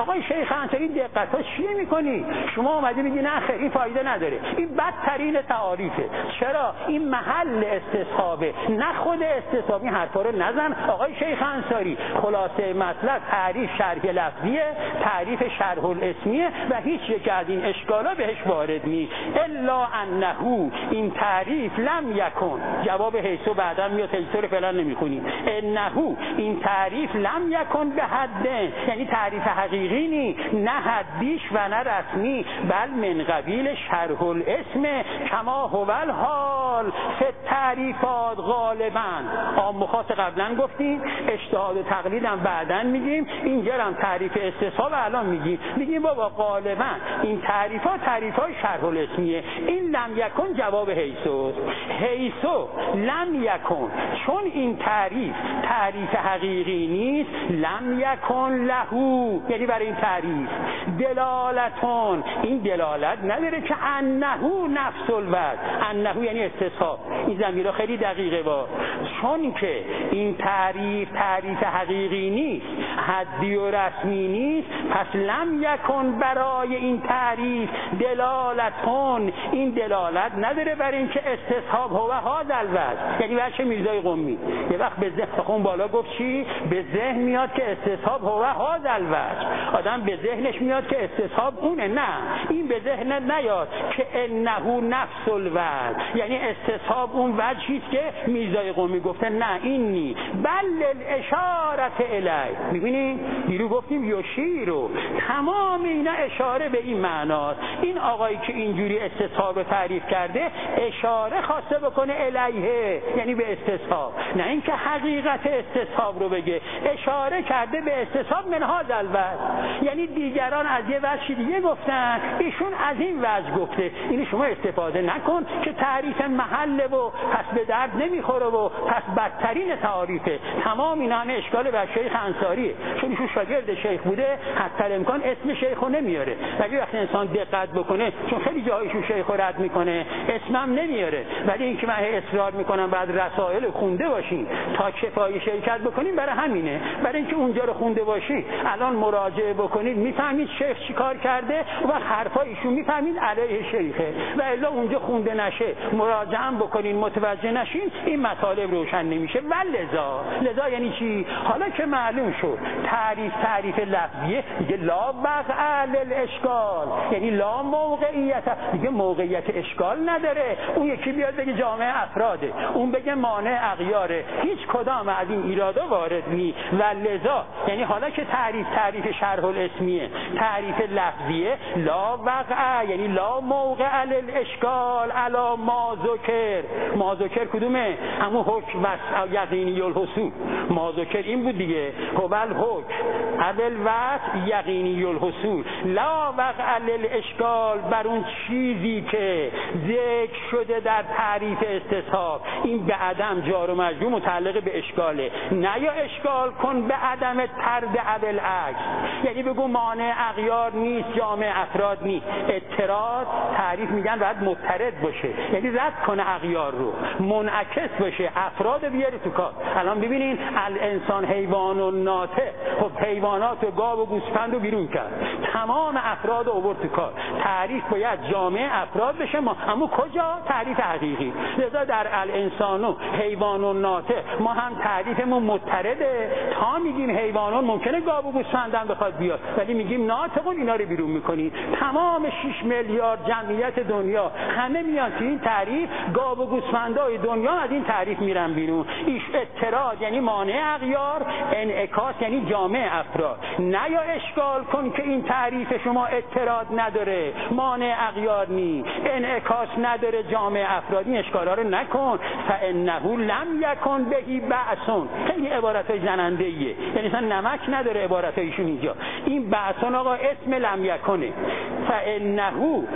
شیخ انصاری دقت‌ها چیه میکنی؟ شما اومدی میگی نه خیر این فایده نداره، این بدترین تعاریفه. چرا؟ این محل استصحابه، نه خود استصحابی. حرفا رو نزن آقای شیخ انصاری. خلاصه مطلب تعریف شرح لفظیه، تعریف شرح الاسمیه و هیچ یک از این اشکالا بهش وارد نیست. الا انه، این تعریف لم یکن، جواب حیثو بعدا میاد، حیثو رو فعلا نمیخونیم. انه، این تعریف لم یکن به حد، یعنی تعریف حقیقی نی، نه حدیش و نه رسمی، بل من قبیل شرح الاسم کما هو الحال فی تعریفات غالبا. عام خاص قبلا گفتیم، اجتهاد و تقلید هم بعداً میگیم، اینجا هم تعریف استصحاب الان میگیم. میگیم بابا غالبا این تعریفات تعریفات شرح الاسمیه. این لم یکن جواب حیثو. حیثو لم یکن، چون این تعریف تعریف حقیقی نیست، لم یکن لهو، یعنی برای این تعریف دلالتون، این دلالت نداره که انهو نفس الوضع. انهو یعنی استصحاب. این ضمیر خیلی دقیقه با، چون که این تعریف تعریف حقیقی نیست، حدی و رسمی نیست، پس لم یکن برای این تعریف دلالتون، این دلالت نداره برای اینکه استصحاب هو هذا الوضع. یعنی بچه میرزای قمی یه وقت به ذهن خون بالا گفت چی؟ به ذهن میاد که استصحاب هو هذا الوضع. آدم به ذهنش میاد که استصحاب اونه، نه این به ذهن نیاد که انه نفس الوضع، یعنی استصحاب اون وجهی است که میرزای قمی گفته نه این نی، بل الاشاره الی. میبینید دیرو گفتیم یشیرو، تمام اینا اشاره به این معناست. این آقایی که اینجوری استصحاب تعریف کرده اشاره خواسته بکنه الیه، یعنی به استصحاب، نه اینکه حقیقت استصحاب رو بگه. اشاره کرده به استصحاب من هذا الوجه، یعنی دیگران از یه وجه دیگه گفتن، ایشون از این وجه گفته. اینو شما استفاده نکن که تعریف محله و پس به درد نمیخوره و پس بدترین تعاریفه. تمام اینا همه اشکال بر شیخ انصاریه، چون ایشون شاگرد شیخ بوده، حتی امکان اسم شیخ رو نمیاره. ولی وقتی انسان دقت بکنه، چون خیلی جایشون شیخ رو رد میکنه، اسمم نمیاره، ولی اینکه من اصرار میکنم بعد رسائل خونده باشین تا کفایه شرکت بکنیم، برای همینه، برای اینکه اونجا رو خونده باشین. الان مراجعه بکنید میفهمید شیخ چیکار کرده و حرفای ایشون میفهمید علیه شیخه، و الا اونجا خونده نشه، مراجعه بکنین متوجه نشین، این مطالب روشن نمیشه. ولذا لذا یعنی چی؟ حالا که معلوم شد تعریف تعریف لفظیه، دیگه لا وقع للاشکال، یعنی لا موقعیت، دیگه موقعیت اشکال نداره. اون یکی بیاد بگه جامعه افراده، اون بگه مانع اغیاره، هیچ کدام از این ایرادا وارد نی. ولذا یعنی حالا که تعریف تعریف شرح الاسمیه، تعریف لفظیه، لا وقع یعنی لا موقع للاشکال علی ما ذکر. ما ذکر کدومه؟ همون حکم بس یقینی الحصول. ما ذکر این بود دیگه، قبل حکم اول وقت یقینی الحصول، لا وقع للاشکال بر اون چیزی که ذکر شده در تعریف استصحاب. این به عدم جار و مجرور متعلق به اشکاله، نه یا اشکال کن به عدم طرد اول عکس، یعنی بگو مانع اغیار نیست، جامع افراد نیست. اعتراض تعریف میگن باید مضطرد باشه، یعنی رد کنه اغیار رو، منعکس باشه، افراد بیاره تو کار. الان ببینین الانسان حیوان و ناطق، خب حیوانات و گاو و گوسفند رو بیرون کرد، تمام افراد رو آورد تو کار. تعریف باید جامع افراد بشه، ما اما کجا؟ تعریف حقیقی. لذا در الانسان و حیوان و ناطق ما هم تعریفمون مضطرده، تا میگیم حیوانات ممکنه گاو و گوسفند هم بخواد بیاد، ولی میگیم ناطقون اینا رو بیرون میکنی. تمام شش میلیارد جمعیت دنیا همه میان تو این تعریف، گاو و گوسفندای دنیا از این تعریف میرن بیرون. ایش اعتراض یعنی مانع اغیار، انعکاس یعنی جامع افراد. نه یا اشکال کن که این تعریف شما اعتراض نداره، مانع اغیار نی، انعکاس نداره، جامع افراد. این اشکالا رو نکن. فانه لم یکن بهی بأسون. خیلی عبارتای زننده ایه، یعنی اصلا نمک نداره عبارتایشون اینجا. این بأسون آقا اسم لم یکنه. فانه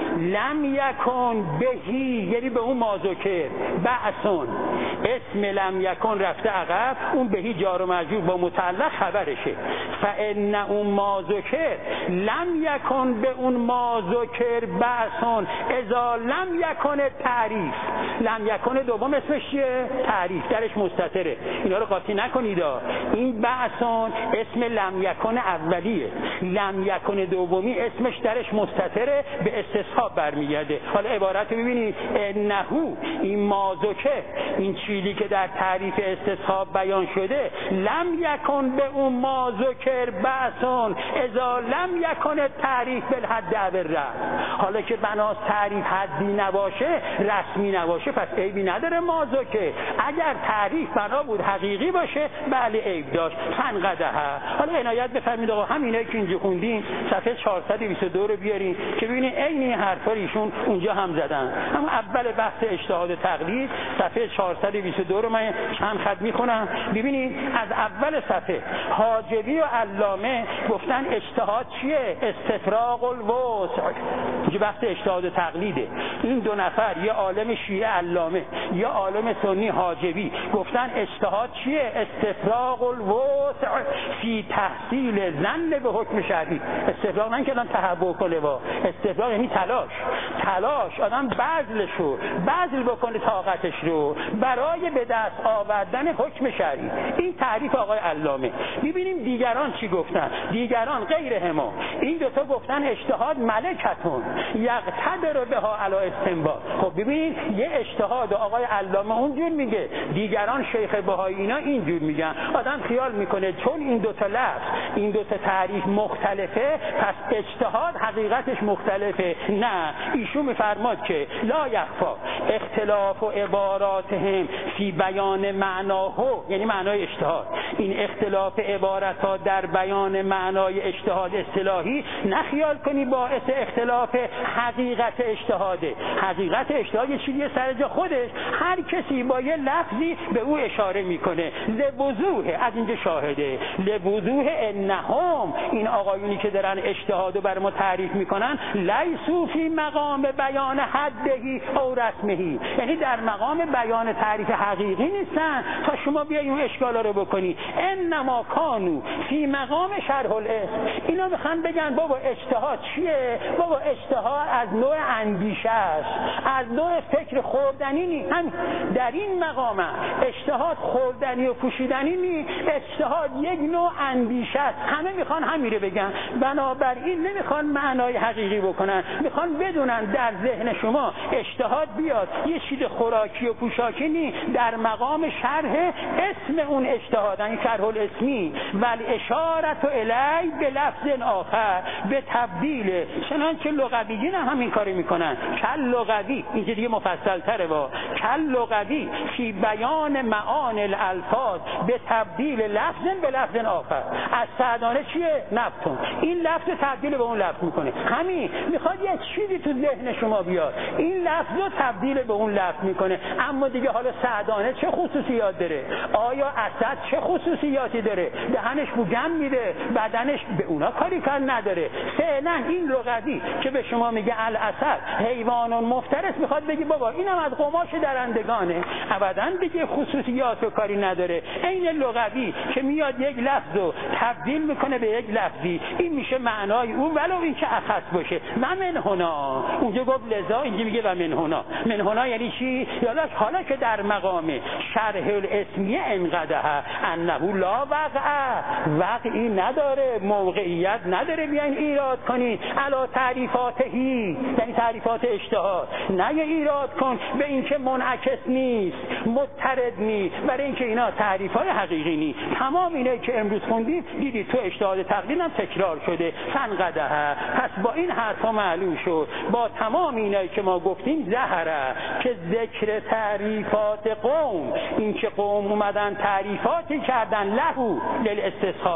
لم یکن بهی، یعنی به اون مازوکر بعثون، اسم لم یکن رفته عقب، اون بهی جار و مجرور با متعلق خبرشه. فان اون مازوکر لم یکن به اون مازوکر بعثون اذا لم یکن تعریف. لم یکن دوم اسمش چیه؟ تعریف، درش مستتره. اینا رو قاطی نکنید. این بعثون اسم لم یکن اولیه، لم یکن دومی اسمش درش مستتره، به استصحاب برمیگرده. حالا عبارت رو ببینید، انهو، این مازوکه، این چیزی که در تعریف استصحاب بیان شده، لم یکن به اون مازوکر بعثون اذا لم یکن تعریف بالحد ابره. حالا که بناس تعریف حدی نباشه، رسمی نباشه، پس عیبی نداره مازوکه. اگر تعریف بنا بود حقیقی باشه، بله عیب داشت. فنقده. حالا عنایت بفرمایید آقا، همینایی که اینجا خوندین صفحه چهارصد و بیست و دو رو بیارین که ببینید عین این حرفا ایشون اونجا هم زدن. اما اول بحث اجتهاد و تقلید صفحه چهارصد و بیست و دو رو من چند خط میخونم. ببینید از اول صفحه حاجبی و علامه گفتن اجتهاد چیه؟ استفراغ الوسع. اینجا بحث اجتهاد و تقلیده. این دو نفر، یه عالم شیعه علامه، یه عالم سنی حاجبی، گفتن اجتهاد چیه؟ استفراغ الوسع فی تحصیل ظن به حکم شرعی. استفراغ نه که الان تهوع کنه، با استفراغ یعنی تلاش. تلاش آدم بذلش رو بذل بکنه طاقتش رو برای به دست آوردن حکم شرعی. این تعریف آقای علامه. میبینیم دیگران چی گفتن. دیگران غیر هما، این دو تا گفتن اجتهاد ملکتون یقتدر بها علی استنباط. خب ببینید یه اجتهاد آقای علامه اونجور میگه، دیگران شیخ بهایی اینا اینجور میگن. آدم خیال میکنه چون این دو تا لفظ، این دو تا تعریف مختلفه، پس اجتهاد حقیقتش مختلفه. نه، ایشون میفرماد که لا یخفا اختلاف و عباراتهم فی بیان معناه، یعنی معنای اجتهاد. این اختلاف عبارت‌ها در بیان معنای اجتهاد اصطلاحی نخیال کنی باعث اختلاف حقیقت اجتهاده. حقیقت اجتهاد یه چیزی سر جا خودش، هر کسی با یه لفظی به او اشاره میکنه. لوضوح، از اینجا شاهده، لوضوح انهم، این آقایونی که دارن اجتهادو بر ما تعریف میکنن، لیسو فی مقام بیان حدهی او رسمهی، یعنی در مقام بیان تعریف حقیقی نیستن تا شما بیایی اون اشکالا رو بکنی. انما کانو فی مقام شرح الاسم. اینا میخوان بگن بابا اجتهاد چیه؟ بابا اجتهاد از نوع اندیشه است، از نوع فکر خوردنی نی. هم در این مقام اجتهاد خوردنی و پوشیدنی نی، اجتهاد یک نوع اندیشه است. همه میخوان همین رو بگن، بنابراین نمیخوان معنای حقیقی بکنن، میخوان بدونن در ذهن شما اجتهاد بیاد یه چیز خوراکی و پوشاکی نی، در مقام شرح اسم اون اجتهاد، این شرح الاسمی، ولی اشارت و الی به لفظ آخر، به تبدیل. چنانچه لغویین هم همین کاری میکنن. کل لغوی، اینجا دیگه مفصل تره، با کل لغوی فی بیان معانی الالفاظ به تبدیل لفظ به لفظ آخر. از سعدانه چیه؟ نفتون. این لفظ تبدیل به اون لفظ میکنه. همین میخواد یه چیزی تو ذهن شما بیاد، این لفظ رو تبدیل به اون لفظ میکنه. اما دیگه حالا سعدانه چه خصوصیات داره؟ آیا اسد چه خصوصیاتی داره؟ دهنش بوگم میده، بدنش به اونا کاری کار نداره. فعلا این لغوی که به شما میگه الاسد حیوان مفترس، میخواد بگی بابا اینم از قماش درندگانه، ابدا دیگه خصوصیات و کاری نداره. این لغوی که میاد یک لفظ رو تبدیل میکنه به یک لفظی، این میشه معنای اون، ولو این که اخص باشه. و من هنا، اونجا گفت لذا، اینجا میگه و من هنا. من هنا یعنی چی؟ یالا حالا که در مقام شرح الاسمیه انقدر انه لا وقع، وقعی نداره، موقعیت نداره بیاین ایراد کنی علا تعریفاتهی، یعنی تعریفات اجتهاد. نه ایراد کن به این که منعکس نیست، مضطرد نیست، برای اینکه اینا تعریفات حقیقی نیست. تمام اینه که امروز خوندیم دیدید تو اجتهاد تقلید هم تکرار شده. فنقده. پس با این حرفا معلوم شد، با تمام اینایی که ما گفتیم، ظهره که ذکر تعریفات قوم، این که قوم اومدن تعریفاتی کردن لهو للاستصحاب،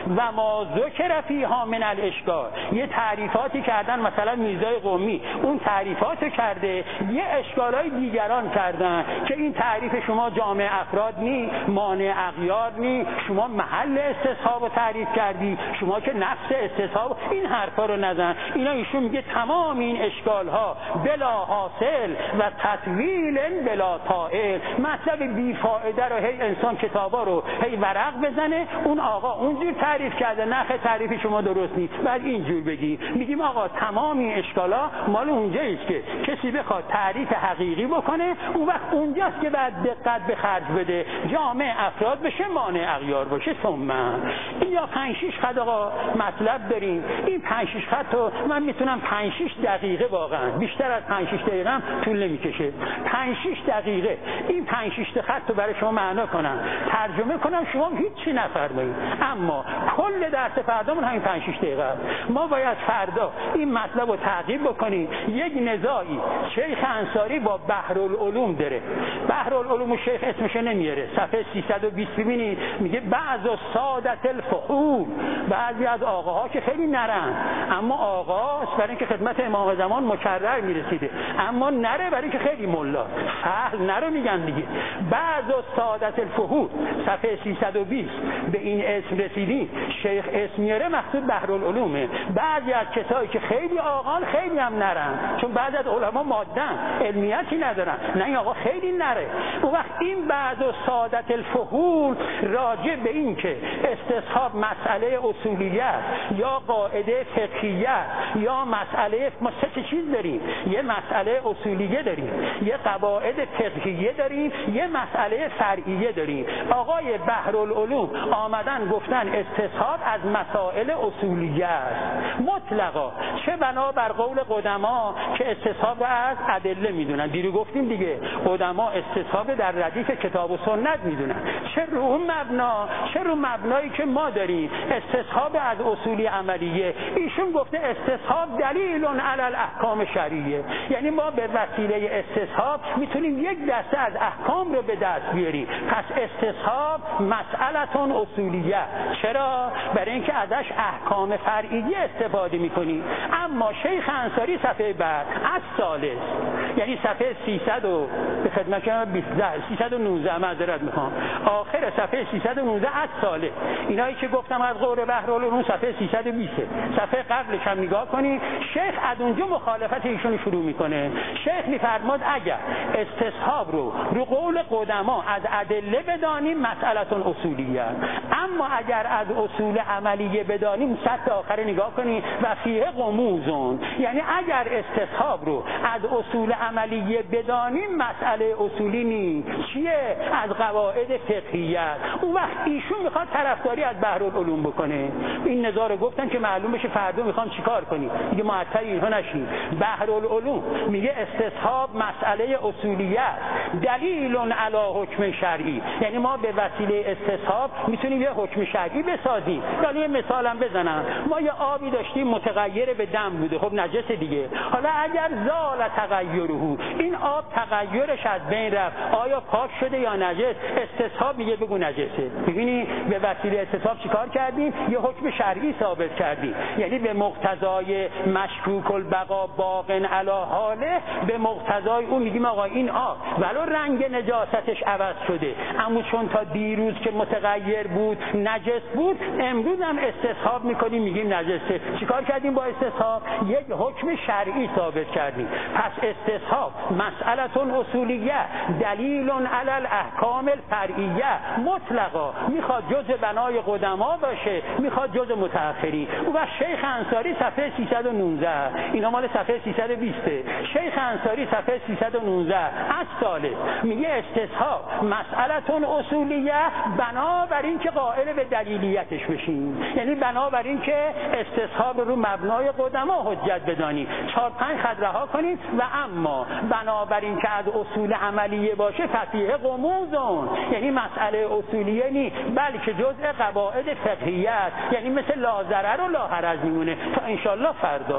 و ما ذکر فیها من الاشکال. یه تعریفاتی کردن، مثلا میرزای قمی اون تعریفاتو کرده، یه اشکالای دیگران کردن که این تعریف شما جامع افراد نی، مانع اغیار نی، شما محل استصحابو تعریف کردی، شما که نفس استصحاب، این حرفا رو نزن. اینا ایشون میگه تمام این اشکال ها بلا حاصل و تطویل بلا طائل، مطلب بی فایده رو هی انسان کتابا رو هی ورق بزنه، اون آقا اونجور تعریف کرده، نخ تعریف شما درست نیست، بعد اینجور بگی. میگیم آقا تمام این اشکالا مال اونجاییست که کسی بخواد تعریف حقیقی بکنه، اون وقت اونجاست که بعد دقت به خرج بده، جامع افراد بشه، مانع اغیار باشه. ثم این یا پنج شش خط آقا مطلب داریم، این پنج شش خط رو من میتونم پنج شش دقیقه، واقعا بیشتر از پنج شش دقیقه هم طول نمیکشه، پنج شش دقیقه این پنج شش خط رو برای شما معنا کنم، ترجمه کنم، شما هیچی نفرمایید. اما کل درس فردامون همین پنج شش دقیقه است. ما باید فردا این مطلب رو تعقیب بکنیم. یک نزاعی شیخ انصاری با بحرالعلوم داره. بحرالعلوم شیخ اسمش نمیاره، صفحه سیصد و بیست ببینید، میگه بعض سادت الفحول، بعضی از آقاها که خیلی نرن، اما آقاست برای اینکه خدمت امام زمان مکرر میرسیده، اما نره برای اینکه خیلی ملاست، فحل نرو میگن دیگه. بعض سادت الفحول صفحه سیصد و بیست به این اسم رسیدی، شیخ اسم میاره، مقصود بحرالعلومه. بعضی از کسایی که خیلی آقان خیلی هم نرن، چون بعضی از علما مادن علمیتی ندارن، نه این آقا خیلی نره. اون وقت این بعض سادت الفحول راجع به این که استصحاب مسئله اصولیه یا قاعده فقهیه یا مسئله، ما سه چیز داریم، یه مسئله اصولیه داریم، یه قواعد فقهیه داریم، یه مسئله فرعیه داریم. آقای بحرالعلوم آمدن گفتن استصحاب از مسائل اصولیه است مطلقا، چه بنا بر قول قدما که استصحاب رو از ادله میدونن، دیرو گفتیم دیگه قدما استصحاب در ردیف کتاب و سنت میدونن، چه رو اون مبنا، چه رو مبنایی که ما داریم استصحاب از اصولی عملیه. ایشون گفته استصحاب دلیل علی الاحکام شرعیه، یعنی ما به وسیله استصحاب میتونیم یک دسته از احکام رو به دست بیاریم. پس استصحاب مسئلتون اصولیه، چرا؟ برای اینکه ازش احکام فرعیه استفاده میکنیم. اما شیخ انصاری صفحه بعد از ثالث، یعنی صفحه سیصد و به خدمت شما سیصد و نوزده معذرت میخوام، آخر صفحه سیصد و نوزده از ثالث، اینایی که گفتم از قول بحرالعلوم صفحه سیصد و بیست، صفحه قبلش هم نگاه کنید، شیخ از اونجا مخالفت ایشون شروع میکنه. شیخ میفرماد اگر استصحاب رو رو قول قدما از ادله بدانیم مسئلتون اصولیه، اما اگر از اصول عملیه بدانیم، سطح آخر نگاه کنید، و فیه غموزون، یعنی اگر استصحاب رو از اصول عملیه بدانیم مسئله اصولی نیست، چیه؟ از قواعد فقهیه. اون وقت ایشون میخواد طرفداری از بحرالعلوم بکنه. این نظاره رو گفتن که معلوم بشه فردا میخوان چیکار کنی، دیگه معطل اینها نشین. بحرالعلوم میگه استصحاب مسئله اصولیه است، دلیل علی حکم شرعی، یعنی ما به وسیله استصحاب میتونیم یه حکم شرعی بسازیم. یعنی یه مثالم بزنم، ما یه آبی داشتیم متغیر به دم بوده، خب نجس دیگه. حالا اگر زال تغیره، این آب تغیرش از بین رفت، آیا پاک شده یا نجس؟ استصحاب میگه بگو نجسه. ببینی به وسیله استصحاب چیکار کردیم؟ یه حکم شرعی ثابت کردیم، یعنی به مقتضای مشکوک البقا باقن علی حاله، به مقتضای اون میگیم آقا این آب ولو رنگ نجاستش عوض شده، اما چون تا دیروز که متغیر بود نجس بود، امروز هم استصحاب میکنیم میگیم نجسه. چیکار کردیم با استصحاب؟ یک حکم شرعی ثابت کردیم. پس استصحاب مسئلتون اصولیه، دلیل علی الاحکام الفرعیه مطلقا، میخواد جزء بنای قدما باشه، میخواد جزء متأخری. و شیخ انصاری صفحه سیصد و نوزده، اینا مال صفحه سیصد و بیست، شیخ انصاری صفحه سیصد و نوزده از ثالث میگه استصحاب مسئلتون اصولیه، بنابراین که قائل به دلیلیتش بشین، یعنی بنابراین که استصحاب رو مبنای قدما حجت بدانی. چهار پنج خط رها کنید. و اما بنابراین که از اصول عملیه باشه، فقیه غموزون، یعنی مسئله اصولیه نی بلکه جزء قواعد فقهیه است، یعنی مثل لا ضرر و لا حرج میمونه. تا انشالله فردا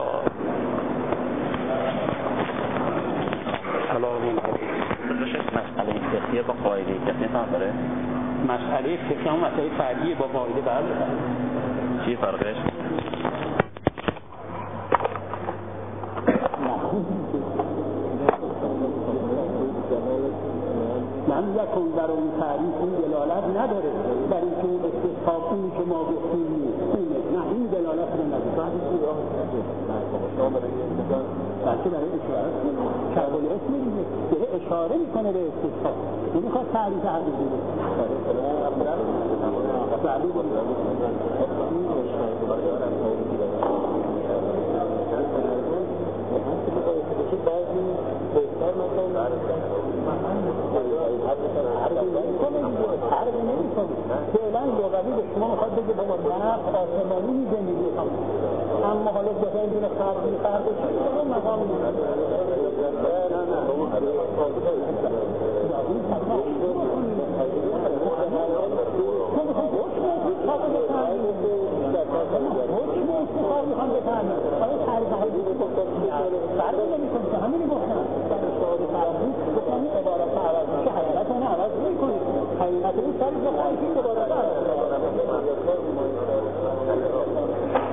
سلام علیکم. مسئله فقهیه با قاعده کسی هم داره؟ مسئله فقهی هم مسئله فردیه با قاعده بله. چی فرقش؟ من یکون در اون تعریف این دلالت نداره در این که اون استثاب اونی که ما گفتیم نیست اونه نه این دلالت رو نداره بلکه برای اشاره کربال اسم میگه داره اشاره میکنه به استثاب نمیخواد تعریف حقیقی بده فعلا لغوی به شما میخواد بگه با نفت آسمانی میزه میگه اما حالا بخواهیم دونه خرقی خرقی شما مقام میزه حکم استثاب میخوام بفهمیم آیا تعریف حقیقی فرقی نمیکنه که همینی گفتن در اشتهاد فرقی گفتن این عبارت عوض میشه حقیقت اون عوض نمیکنه حقیقت این سریع بخواهی که این عبارت عوض